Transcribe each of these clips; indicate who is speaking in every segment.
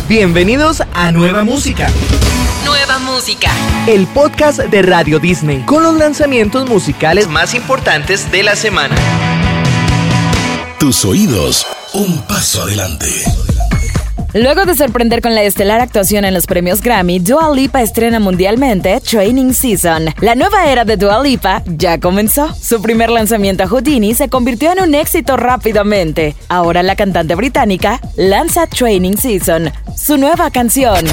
Speaker 1: Bienvenidos a Nueva Música.
Speaker 2: Nueva Música.
Speaker 1: El podcast de Radio Disney con los lanzamientos musicales más importantes de la semana.
Speaker 3: Tus oídos, un paso adelante.
Speaker 4: Luego de sorprender con la estelar actuación en los premios Grammy, Dua Lipa estrena mundialmente Training Season. La nueva era de Dua Lipa ya comenzó. Su primer lanzamiento, Houdini, se convirtió en un éxito rápidamente. Ahora la cantante británica lanza Training Season, su nueva canción.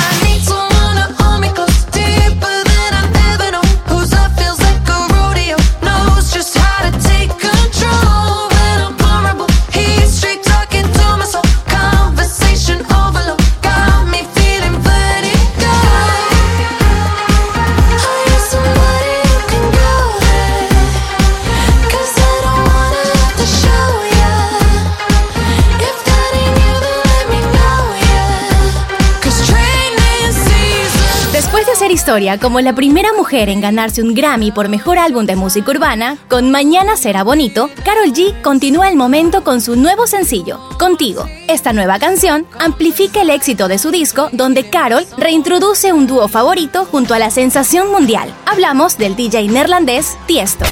Speaker 5: Historia como la primera mujer en ganarse un Grammy por Mejor Álbum de Música Urbana, con Mañana Será Bonito, Karol G continúa el momento con su nuevo sencillo, Contigo. Esta nueva canción amplifica el éxito de su disco, donde Karol reintroduce un dúo favorito junto a la sensación mundial. Hablamos del DJ neerlandés Tiesto.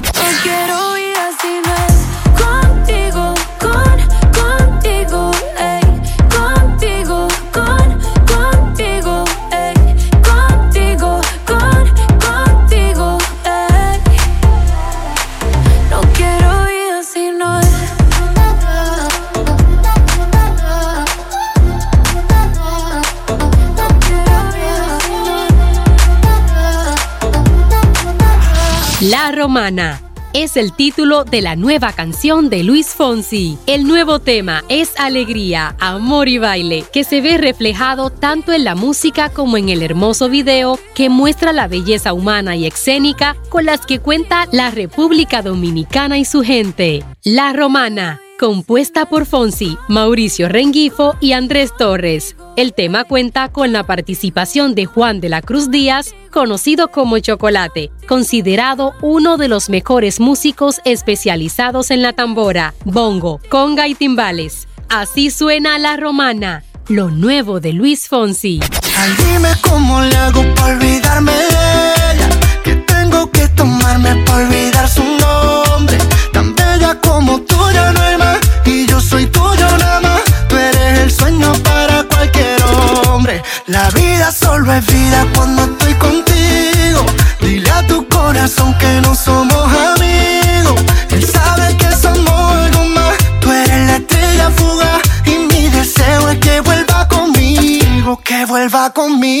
Speaker 2: La Romana es el título de la nueva canción de Luis Fonsi. El nuevo tema es alegría, amor y baile, que se ve reflejado tanto en la música como en el hermoso video que muestra la belleza humana y escénica con las que cuenta la República Dominicana y su gente. La Romana, compuesta por Fonsi, Mauricio Rengifo y Andrés Torres. El tema cuenta con la participación de Juan de la Cruz Díaz, conocido como Chocolate, considerado uno de los mejores músicos especializados en la tambora, bongo, conga y timbales. Así suena La Romana, lo nuevo de Luis Fonsi.
Speaker 6: Ay, dime cómo le hago para olvidarme de ella, que tengo que tomarme para olvidar su nombre. Tan bella como tú ya no hay más, y yo soy tuyo nada más. Tú eres el sueño para cualquier hombre. La vida solo es vida cuando estoy contigo. Dile a tu corazón que no somos amigos. Él sabe que somos algo más. Tú eres la estrella fugaz y mi deseo es que vuelva conmigo, que vuelva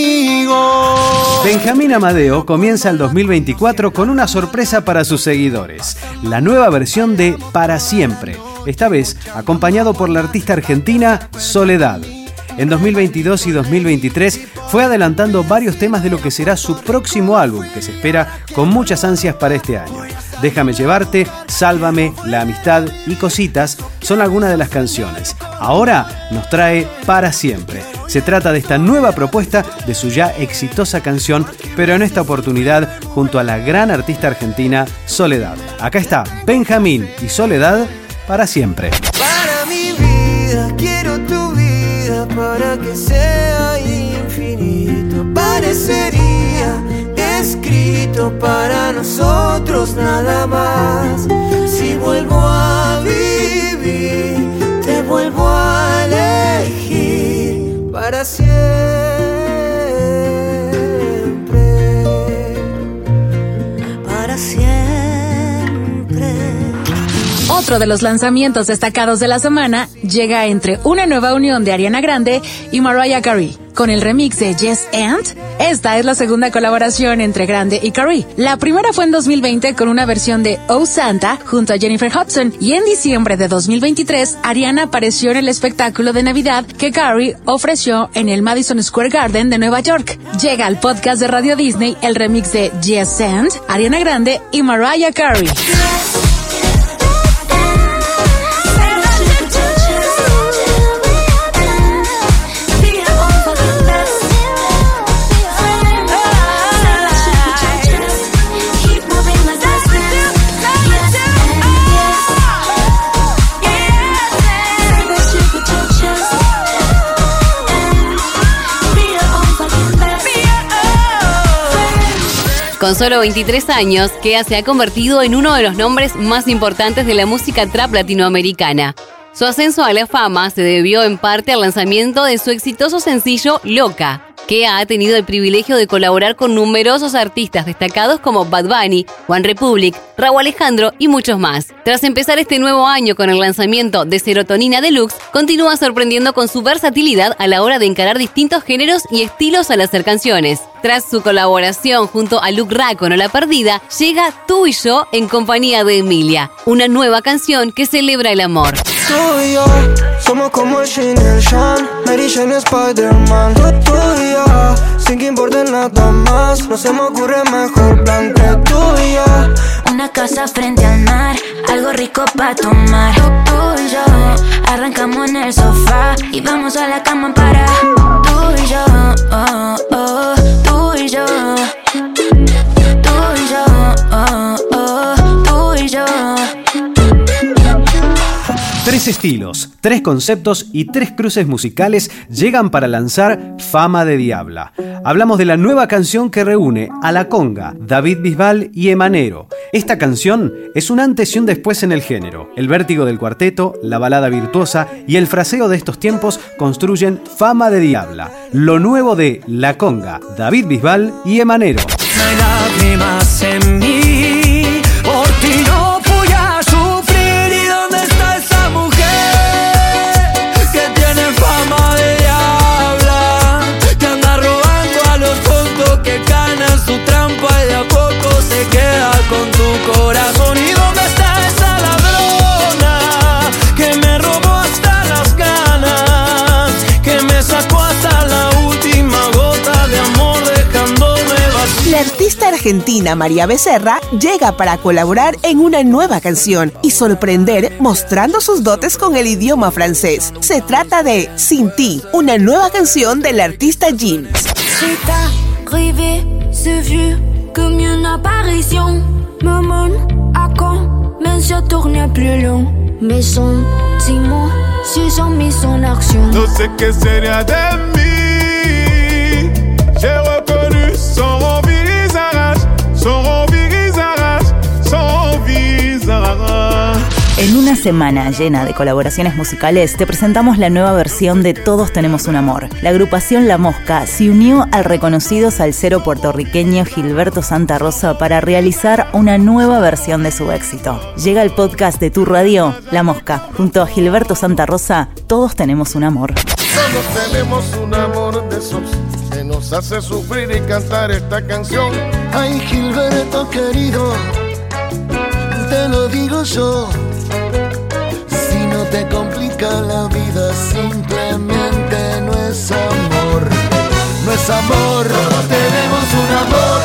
Speaker 6: conmigo.
Speaker 7: Benjamín Amadeo comienza el 2024 con una sorpresa para sus seguidores: la nueva versión de Para Siempre, esta vez acompañado por la artista argentina Soledad. En 2022 y 2023 fue adelantando varios temas de lo que será su próximo álbum, que se espera con muchas ansias para este año. Déjame llevarte, Sálvame, La amistad y Cositas son algunas de las canciones. Ahora nos trae Para Siempre. Se trata de esta nueva propuesta de su ya exitosa canción, pero en esta oportunidad junto a la gran artista argentina Soledad. Acá está Benjamín y Soledad, Para Siempre.
Speaker 6: Para mi vida quiero tu vida para que sea infinito. Parecería escrito para nosotros nada más. Si vuelvo a vivir, te vuelvo a elegir para siempre. Para siempre.
Speaker 5: Otro de los lanzamientos destacados de la semana llega entre una nueva unión de Ariana Grande y Mariah Carey, con el remix de Yes and. Esta es la segunda colaboración entre Grande y Carey. La primera fue en 2020 con una versión de Oh Santa junto a Jennifer Hudson, y en diciembre de 2023 Ariana apareció en el espectáculo de Navidad que Carey ofreció en el Madison Square Garden de Nueva York. Llega al podcast de Radio Disney el remix de Yes and, Ariana Grande y Mariah Carey.
Speaker 8: Con solo 23 años, Kea se ha convertido en uno de los nombres más importantes de la música trap latinoamericana. Su ascenso a la fama se debió en parte al lanzamiento de su exitoso sencillo Loca. Kea ha tenido el privilegio de colaborar con numerosos artistas destacados como Bad Bunny, One Republic, Rauw Alejandro y muchos más. Tras empezar este nuevo año con el lanzamiento de Serotonina Deluxe, continúa sorprendiendo con su versatilidad a la hora de encarar distintos géneros y estilos al hacer canciones. Tras su colaboración junto a Luke Ra con La Perdida, llega Tú y Yo en compañía de Emilia, una nueva canción que celebra el amor.
Speaker 6: Tú y yo somos como el Shin y el Shan, Mary Jane y Spider-Man. Tú y yo, sin que importe nada más, no se me ocurre mejor plan que tú y yo.
Speaker 9: Una casa frente al mar, algo rico pa' tomar. Tú y yo, arrancamos en el sofá y vamos a la cama para tú y yo, oh, oh, tú y yo. Tú y yo, oh, oh, tú y yo.
Speaker 7: 3 estilos, 3 conceptos y 3 cruces musicales llegan para lanzar Fama de Diabla. Hablamos de la nueva canción que reúne a La Conga, David Bisbal y Emanero. Esta canción es un antes y un después en el género. El vértigo del cuarteto, la balada virtuosa y el fraseo de estos tiempos construyen Fama de Diabla. Lo nuevo de La Conga, David Bisbal y Emanero.
Speaker 6: No hay lágrimas en mí, por ti no voy a sufrir. ¿Y dónde está esa mujer que tiene fama de diabla? Que anda robando a los tontos que caen en su trampa y de a poco se queda con tu corazón. ¿Y dónde está esa ladrona que me robó hasta las ganas, que me sacó hasta la última gota de amor dejándome vacío?
Speaker 10: La artista argentina María Becerra llega para colaborar en una nueva canción y sorprender mostrando sus dotes con el idioma francés. Se trata de Sin Ti, una nueva canción del artista Jeans.
Speaker 9: C'est arrivé, c'est vu comme une apparition. Me mène à quand, mais je tourne plus long. Mes sentiments se sont mis en action.
Speaker 11: No sé qué sería de mí. J'ai reconnu son visage, son visage, son visage.
Speaker 12: En una semana llena de colaboraciones musicales, te presentamos la nueva versión de Todos Tenemos un Amor. La agrupación La Mosca se unió al reconocido salsero puertorriqueño Gilberto Santa Rosa para realizar una nueva versión de su éxito. Llega el podcast de Tu Radio, La Mosca. Junto a Gilberto Santa Rosa, Todos Tenemos un Amor.
Speaker 11: Todos tenemos un amor de esos que nos hace sufrir y cantar esta canción.
Speaker 6: Ay, Gilberto querido, te lo digo yo. Si no te complica la vida, simplemente no es amor. No es amor. Todos tenemos un amor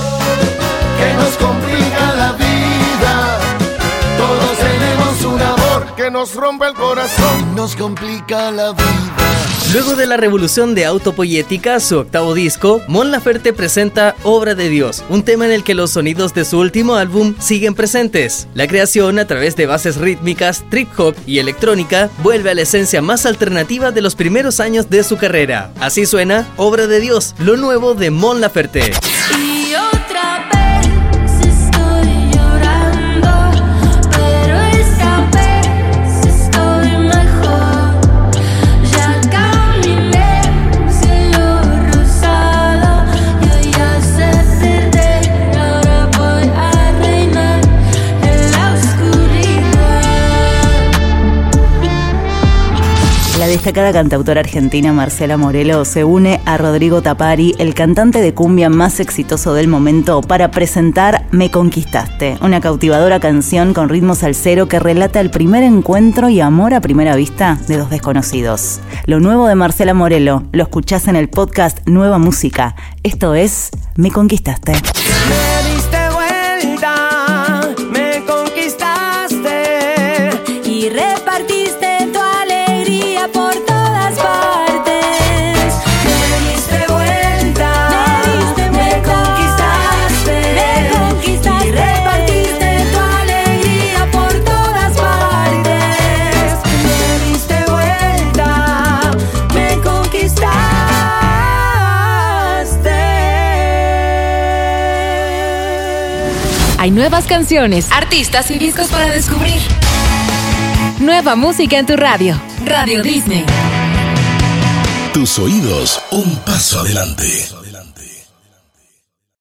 Speaker 6: que nos complica la vida. Todos tenemos un amor
Speaker 11: que nos rompe el corazón,
Speaker 6: nos complica la vida.
Speaker 1: Luego de la revolución de Autopoyética, su octavo disco, Mon Laferte presenta Obra de Dios, un tema en el que los sonidos de su último álbum siguen presentes. La creación, a través de bases rítmicas, trip hop y electrónica, vuelve a la esencia más alternativa de los primeros años de su carrera. Así suena Obra de Dios, lo nuevo de Mon Laferte.
Speaker 9: Y otra vez estoy llorando, pero esta vez estoy mejor. Ya caminé cielo rosado, yo ya sé perder, ahora voy a reinar en la oscuridad.
Speaker 12: La destacada cantautora argentina Marcela Morelo se une a Rodrigo Tapari, el cantante de cumbia más exitoso del momento, para presentar Me Conquistaste, una cautivadora canción con ritmo salsero que relata el primer encuentro y amor a primera vista de dos desconocidos. Lo nuevo de Marcela Morelo lo escuchás en el podcast Nueva Música. Esto es Me Conquistaste.
Speaker 6: Me diste vuelta, me conquistaste
Speaker 9: Y repartiste tu alegría por todas partes.
Speaker 6: Me diste vuelta, me conquistaste y repartiste tu alegría por todas partes. Me diste vuelta, me conquistaste.
Speaker 2: Hay nuevas canciones, artistas y discos para descubrir. Nueva música en tu radio. Radio Disney.
Speaker 3: Tus oídos, un paso adelante.